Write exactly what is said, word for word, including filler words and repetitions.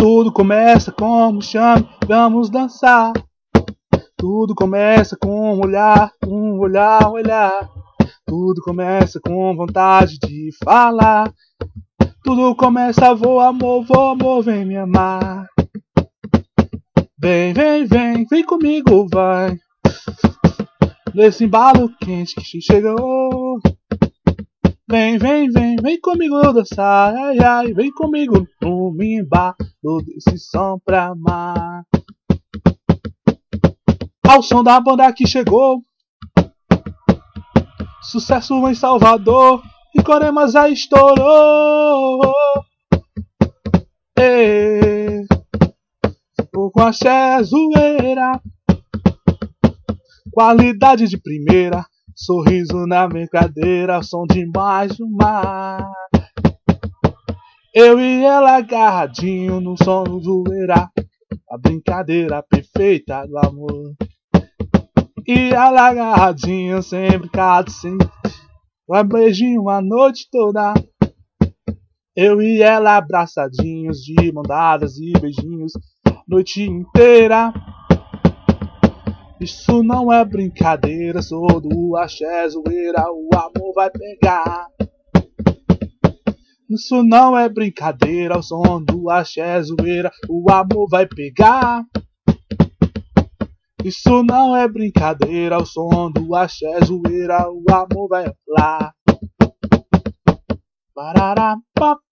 Tudo começa com um chame, vamos dançar. Tudo começa com um olhar, um olhar, um olhar. Tudo começa com vontade de falar. Tudo começa, vou amor, vou amor, vem me amar. Vem, vem, vem, vem comigo, vai. Nesse embalo quente que chegou. Vem, vem, vem, vem comigo dançar, ai, ai. Vem comigo no embalo desse som pra amar. Ao som da banda que chegou, sucesso em Salvador, e Corema já estourou. Ei, com axé zoeira, qualidade de primeira, sorriso na brincadeira, som de mais um mar. Eu e ela agarradinho no som do zoeira, a brincadeira perfeita do amor. E ela agarradinha, sempre cada sempre, um beijinho a noite toda. Eu e ela abraçadinhos, de mão dadas e beijinhos, noite inteira. Isso não é brincadeira, sou do axé zoeira, o amor vai pegar. Isso não é brincadeira, o som do axé zoeira, o amor vai pegar. Isso não é brincadeira, o som do axé zoeira, o amor vai lá. Parará, pá,